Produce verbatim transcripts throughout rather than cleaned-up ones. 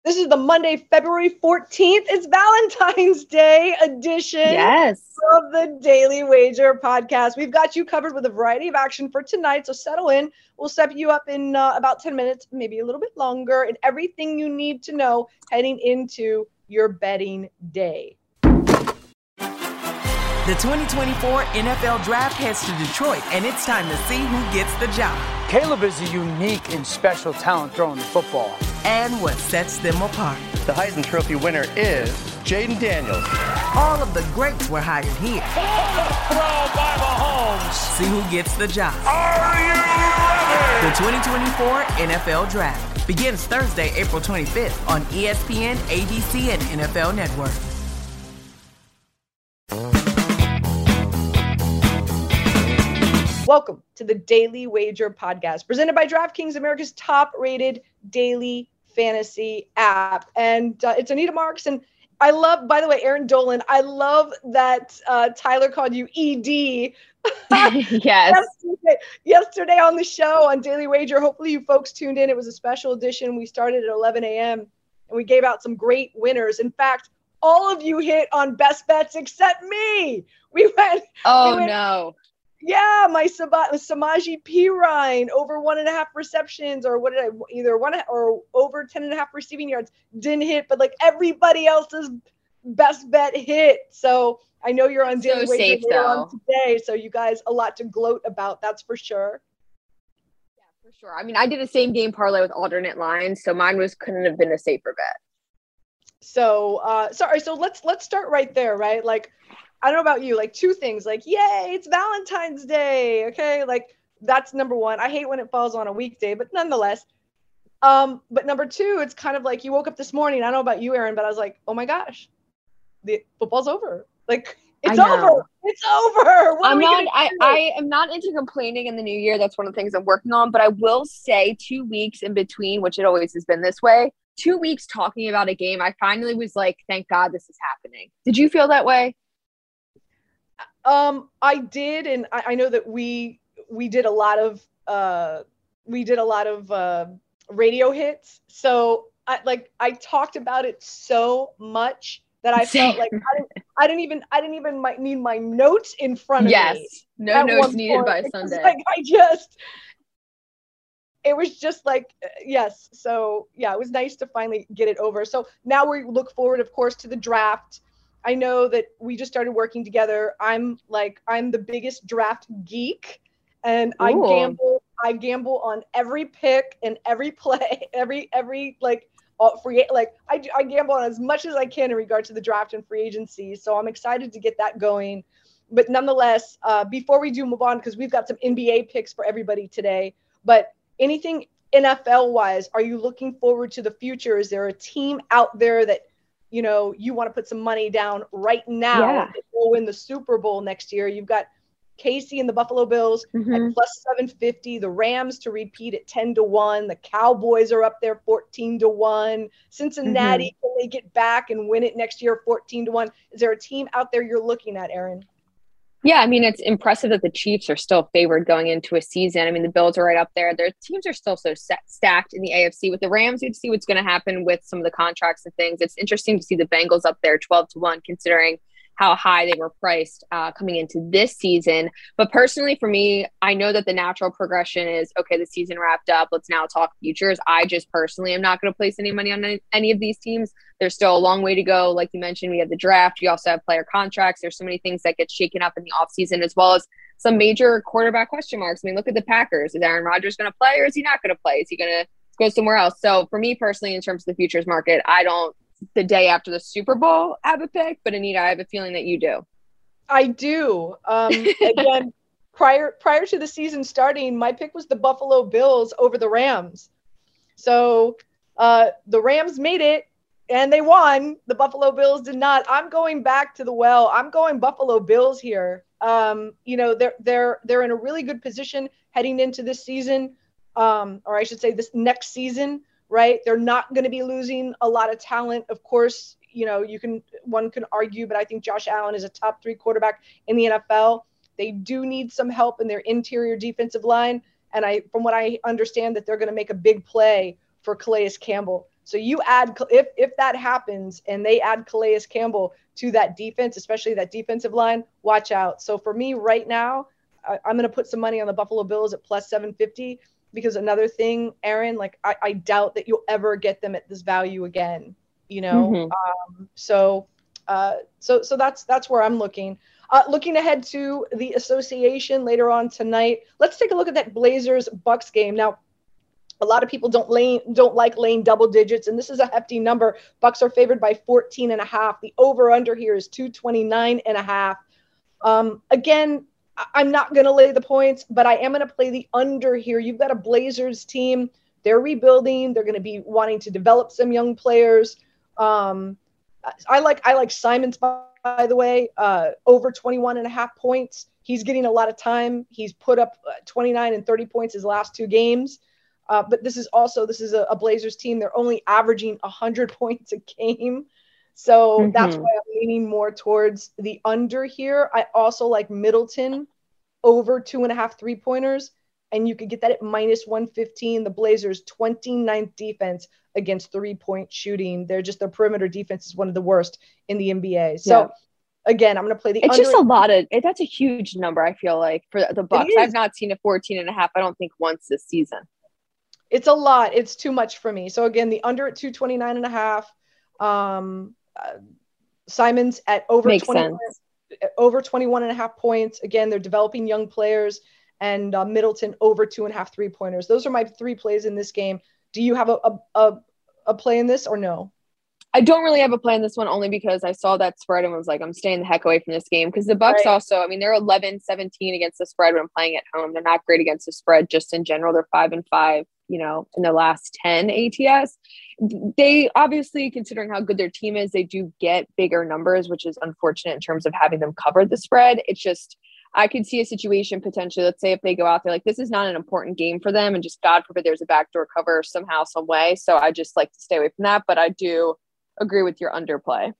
This is the Monday, February fourteenth. It's Valentine's Day edition yes. of the Daily Wager podcast. We've got you covered with a variety of action for tonight, so settle in. We'll step you up in uh, about ten minutes, maybe a little bit longer, and everything you need to know heading into your betting day. The twenty twenty-four N F L Draft heads to Detroit, and it's time to see who gets the job. Caleb is a unique and special talent throwing the football. And what sets them apart. The Heisman Trophy winner is Jaden Daniels. All of the greats were hired here. Throw by Mahomes. See who gets the job. Are you ready? The twenty twenty-four N F L Draft begins Thursday, April twenty-fifth on E S P N, A B C, and N F L Network. Welcome to the Daily Wager podcast, presented by DraftKings, America's top-rated daily fantasy app. And uh, it's Anita Marks. And I love, by the way, Aaron Dolan, I love that uh, Tyler called you E D. Yes. yesterday, yesterday on the show on Daily Wager. Hopefully you folks tuned in. It was a special edition. We started at eleven a.m. and we gave out some great winners. In fact, all of you hit on best bets except me. We went. Oh, we went, no. Yeah, my Samaje Perine over one and a half receptions, or what did I either one or over ten and a half receiving yards didn't hit, but like everybody else's best bet hit. So I know you're on Daily So Wager safe, later though. on today, so you guys a lot to gloat about. That's for sure. Yeah, for sure. I mean, I did a same game parlay with alternate lines, so mine was couldn't have been a safer bet. So, uh, sorry. So let's let's start right there, right? Like, I don't know about you, like two things, like, yay, it's Valentine's Day. Okay. Like that's number one. I hate when it falls on a weekday, but nonetheless. Um, but number two, it's kind of like you woke up this morning. I don't know about you, Aaron, but I was like, oh my gosh, the football's over. Like it's over. It's over. What I'm not, I, do? I am not into complaining in the new year. That's one of the things I'm working on, but I will say two weeks in between, which it always has been this way, two weeks talking about a game. I finally was like, thank God this is happening. Did you feel that way? Um, I did, and I, I know that we we did a lot of uh, we did a lot of uh, radio hits. So I like I talked about it so much that I felt like I didn't I didn't even I didn't even might need my notes in front of yes. me. Yes, no notes needed point. by It was Sunday. like I just it was just like uh, yes. So yeah, it was nice to finally get it over. So now we look forward, of course, to the draft. I know that we just started working together. I'm like, I'm the biggest draft geek, and I Ooh. gamble, I gamble on every pick and every play, every, every like all free, like I, I gamble on as much as I can in regard to the draft and free agency. So I'm excited to get that going. But nonetheless, uh, before we do move on, because we've got some N B A picks for everybody today, but anything N F L wise, are you looking forward to the future? Is there a team out there that, you know, you want to put some money down right now Yeah. to go win the Super Bowl next year? You've got Casey and the Buffalo Bills Mm-hmm. at plus seven fifty, the Rams to repeat at ten to one, the Cowboys are up there fourteen to one, Cincinnati, Mm-hmm. can they get back and win it next year fourteen to one? Is there a team out there you're looking at, Aaron? Yeah, I mean, it's impressive that the Chiefs are still favored going into a season. I mean, the Bills are right up there. Their teams are still so set, stacked in the A F C. With the Rams, you'd see what's going to happen with some of the contracts and things. It's interesting to see the Bengals up there twelve to one, considering how high they were priced uh, coming into this season. But personally, for me, I know that the natural progression is, okay, the season wrapped up. Let's now talk futures. I just personally am not going to place any money on any, any of these teams. There's still a long way to go. Like you mentioned, we have the draft. You also have player contracts. There's so many things that get shaken up in the offseason, as well as some major quarterback question marks. I mean, look at the Packers. Is Aaron Rodgers going to play, or is he not going to play? Is he going to go somewhere else? So for me personally, in terms of the futures market, I don't, the day after the Super Bowl, have a pick. But Anita, I have a feeling that you do. I do. Um, again, prior prior to the season starting, my pick was the Buffalo Bills over the Rams. So uh, the Rams made it and they won. The Buffalo Bills did not. I'm going back to the well. I'm going Buffalo Bills here. Um, you know, they're they're they're in a really good position heading into this season, um, or I should say this next season. Right? They're not going to be losing a lot of talent. Of course, you know, you can, one can argue, but I think Josh Allen is a top three quarterback in the N F L. They do need some help in their interior defensive line. And I, from what I understand, that they're going to make a big play for Calais Campbell. So you add, if if that happens and they add Calais Campbell to that defense, especially that defensive line, watch out. So for me right now, I, I'm going to put some money on the Buffalo Bills at plus seven fifty, because another thing, Aaron, like I, I doubt that you'll ever get them at this value again, you know? Mm-hmm. Um, so, uh, so, so that's, that's where I'm looking. Uh, looking ahead to the association later on tonight, let's take a look at that Blazers Bucks game. Now, a lot of people don't lane, don't like laying double digits, and this is a hefty number. Bucks are favored by fourteen and a half. The over under here is two twenty-nine and a half. Um, again, I'm not going to lay the points, but I am going to play the under here. You've got a Blazers team. They're rebuilding. They're going to be wanting to develop some young players. Um, I like, I like Simons, by the way, uh, over twenty-one and a half points. He's getting a lot of time. He's put up twenty-nine and thirty points his last two games. Uh, but this is also, this is a, a Blazers team. They're only averaging one hundred points a game. So mm-hmm. that's why I'm leaning more towards the under here. I also like Middleton over two and a half three-pointers, and you could get that at minus one fifteen. The Blazers' twenty-ninth defense against three-point shooting. They're just, their perimeter defense is one of the worst in the N B A. So yeah. Again, I'm going to play the it's under. Just a lot of it. That's a huge number, I feel like, for the Bucks. I've not seen a fourteen and a half, I don't think, once this season. It's a lot. It's too much for me. So again, the under at two twenty-nine and a half. Um, uh, Simons at over Makes twenty, sense. over twenty-one and a half points. Again, they're developing young players, and uh, Middleton over two and a half three pointers. Those are my three plays in this game. Do you have a, a, a, a play in this or no? I don't really have a play in this one, only because I saw that spread and was like, I'm staying the heck away from this game. Because the Bucks right. also, I mean, they're eleven seventeen against the spread when playing at home. They're not great against the spread just in general. They're five and five, you know, in the last ten A T S. They obviously, considering how good their team is, they do get bigger numbers, which is unfortunate in terms of having them cover the spread. It's just, I could see a situation potentially, let's say if they go out there, like this is not an important game for them, and just God forbid there's a backdoor cover somehow, some way. So I just like to stay away from that. But I do agree with your underplay.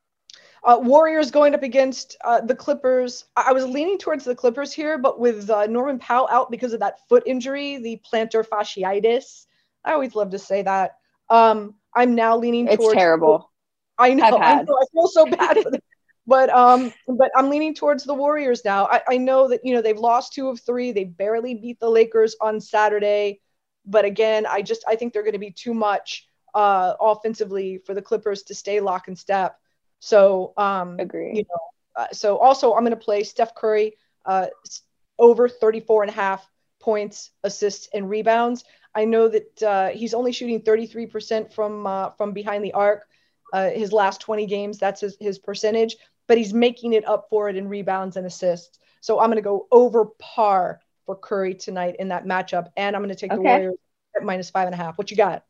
Uh, Warriors going up against uh, the Clippers. I was leaning towards the Clippers here, but with uh, Norman Powell out because of that foot injury, the plantar fasciitis. I always love to say that. Um, I'm now leaning it's towards. It's terrible. I know, I know. I feel so bad for them. But um, but I'm leaning towards the Warriors now. I, I know that, you know, they've lost two of three. They barely beat the Lakers on Saturday. But again, I just I think they're going to be too much uh, offensively for the Clippers to stay lock and step. So um, agree. You know, uh, so also I'm going to play Steph Curry uh, over thirty-four and a half points, assists, and rebounds. I know that uh, he's only shooting thirty-three percent from uh, from behind the arc. Uh, his last twenty games, that's his, his percentage, but he's making it up for it in rebounds and assists. So I'm going to go over par for Curry tonight in that matchup, and I'm going to take okay. the Warriors at minus five and a half. What you got?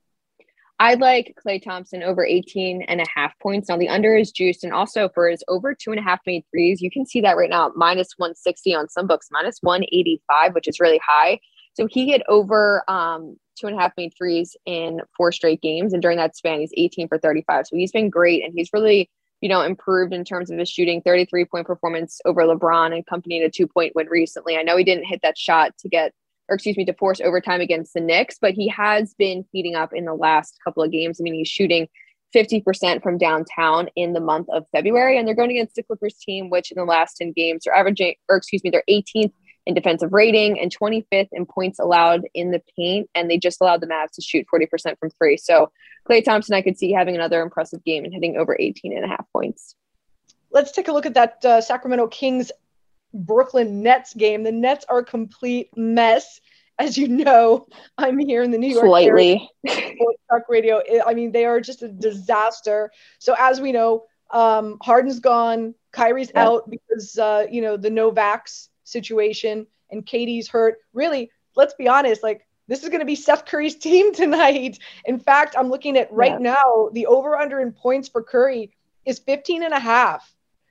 I like Klay Thompson over eighteen and a half points. Now the under is juiced, and also for his over two and a half made threes, you can see that right now, minus one sixty on some books, minus one eighty-five, which is really high. So he hit over um, two and a half made threes in four straight games. And during that span, he's eighteen for thirty-five. So he's been great. And he's really, you know, improved in terms of his shooting, thirty-three point performance over LeBron, and accompanied a two point win recently. I know he didn't hit that shot to get, or excuse me, to force overtime against the Knicks, but he has been heating up in the last couple of games. I mean, he's shooting fifty percent from downtown in the month of February, and they're going against the Clippers team, which in the last ten games are averaging, or excuse me, they're eighteenth in defensive rating and twenty-fifth in points allowed in the paint. And they just allowed the Mavs to shoot forty percent from three. So Klay Thompson, I could see having another impressive game and hitting over eighteen and a half points. Let's take a look at that uh, Sacramento Kings Brooklyn Nets game. The Nets are a complete mess. As you know, I'm here in the New York Slightly. area. Sports Talk Radio. I mean, they are just a disaster. So as we know, um, Harden's gone, Kyrie's yeah. out because, uh, you know, the no-vax situation, and K D's hurt. Really, let's be honest, like this is going to be Steph Curry's team tonight. In fact, I'm looking at right yeah. now, the over-under in points for Curry is fifteen and a half.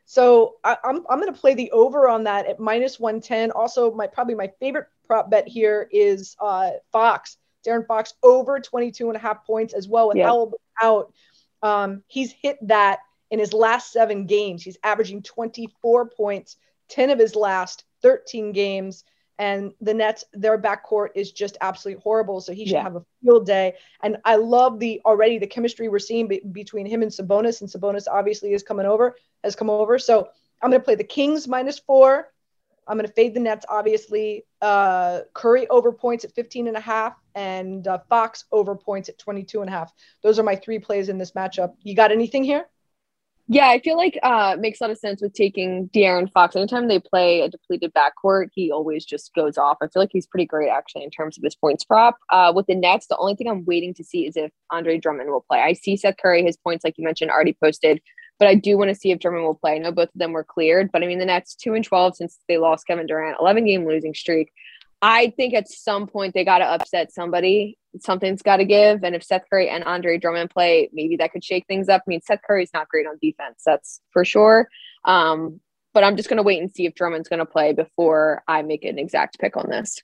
So I, I'm I'm going to play the over on that at minus one ten. Also, my probably my favorite prop bet here is uh, Fox, Darren Fox, over twenty-two and a half points as well with yeah. Howell out. Um, he's hit that in his last seven games. He's averaging twenty-four points, ten of his last thirteen games. And the Nets, their backcourt is just absolutely horrible. So he should Yeah. have a field day. And I love the already the chemistry we're seeing be- between him and Sabonis. And Sabonis obviously is coming over, has come over. So I'm going to play the Kings minus four. I'm going to fade the Nets, obviously. Uh, Curry over points at fifteen and a half, and uh, Fox over points at twenty-two and a half. Those are my three plays in this matchup. You got anything here? Yeah, I feel like uh makes a lot of sense with taking De'Aaron Fox. Anytime they play a depleted backcourt, he always just goes off. I feel like he's pretty great actually in terms of his points prop. Uh, with the Nets, the only thing I'm waiting to see is if Andre Drummond will play. I see Seth Curry, his points, like you mentioned, already posted, but I do want to see if Drummond will play. I know both of them were cleared, but I mean the Nets two and twelve since they lost Kevin Durant, eleven game losing streak. I think at some point they got to upset somebody. Something's got to give. And if Seth Curry and Andre Drummond play, maybe that could shake things up. I mean, Seth Curry's not great on defense. That's for sure. Um, but I'm just going to wait and see if Drummond's going to play before I make an exact pick on this.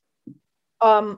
Um,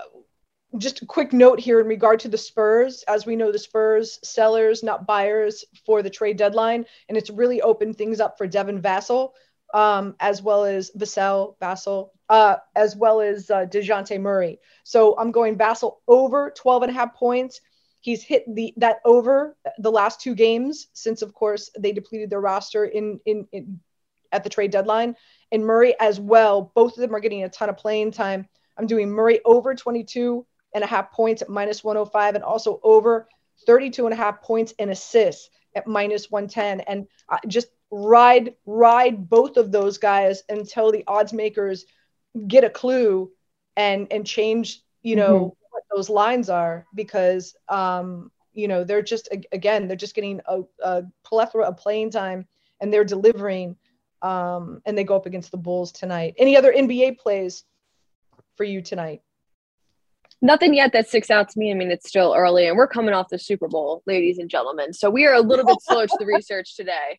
just a quick note here in regard to the Spurs. As we know, the Spurs sellers, not buyers for the trade deadline. And it's really opened things up for Devin Vassell, um, as well as Vassell, Vassell, uh, as well as uh, DeJounte Murray. So I'm going Vassell over twelve and a half points. He's hit the that over the last two games since, of course, they depleted their roster in, in, in at the trade deadline. And Murray as well. Both of them are getting a ton of playing time. I'm doing Murray over twenty-two and a half points at minus one oh five, and also over thirty-two and a half points and assists at minus one ten. And uh, just ride, ride both of those guys until the odds makers get a clue and, and change, you know, mm-hmm. what those lines are, because, um, you know, they're just, again, they're just getting a, a plethora of playing time and they're delivering, um, and they go up against the Bulls tonight. Any other N B A plays for you tonight? Nothing yet that sticks out to me. I mean, it's still early and we're coming off the Super Bowl, ladies and gentlemen. So we are a little bit slow to the research today.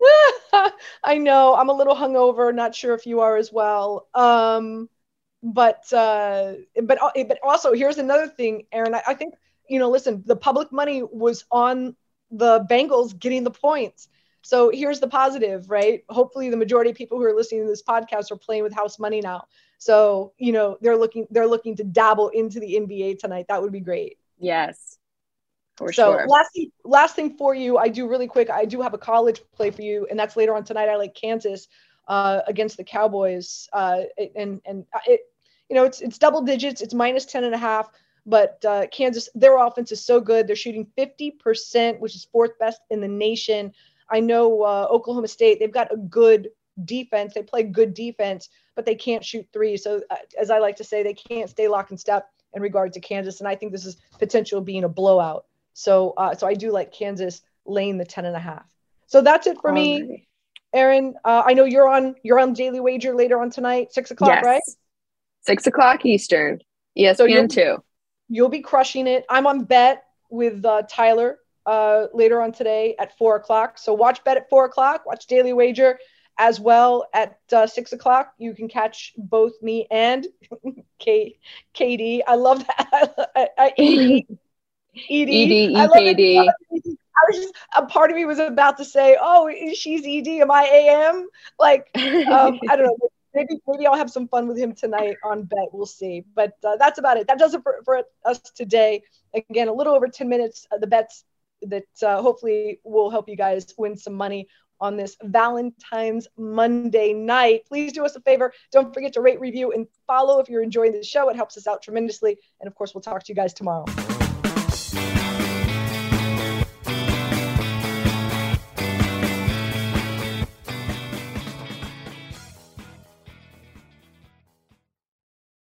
I know. I'm a little hungover. Not sure if you are as well. Um, but, uh, but, but also here's another thing, Aaron. I, I think, you know, listen, the public money was on the Bengals getting the points. So here's the positive, right? Hopefully the majority of people who are listening to this podcast are playing with house money now. So, you know, they're looking, they're looking to dabble into the N B A tonight. That would be great. Yes. For so sure. last thing, last thing for you, I do really quick. I do have a college play for you, and that's later on tonight. I like Kansas uh, against the Cowboys. Uh, and, and it, you know, it's, it's double digits. It's minus ten and a half, but uh, Kansas, their offense is so good. They're shooting fifty percent, which is fourth best in the nation. I know uh, Oklahoma State, they've got a good defense. They play good defense, but they can't shoot three. So uh, as I like to say, they can't stay lock and step in regard to Kansas. And I think this is potential being a blowout. So, uh, so I do like Kansas laying the ten and a half. So that's it for All me, right. Aaron. Uh, I know you're on, you're on Daily Wager later on tonight, six o'clock, Yes. right? Six o'clock Eastern. E S P N So you'll, two. You'll be crushing it. I'm on Bet with uh, Tyler uh, later on today at four o'clock. So watch Bet at four o'clock, watch Daily Wager as well at uh, six o'clock. You can catch both me and K- KD. I love that. I, I, E D. E D. E D, E I love K D. it. I was just, a part of me was about to say, oh, she's E D. Am I A M? Like, um, I don't know. Maybe maybe I'll have some fun with him tonight on Bet. We'll see. But uh, that's about it. That does it for, for us today. Again, a little over ten minutes. Uh, the bets that uh, hopefully will help you guys win some money on this Valentine's Monday night. Please do us a favor. Don't forget to rate, review, and follow if you're enjoying the show. It helps us out tremendously. And of course, we'll talk to you guys tomorrow.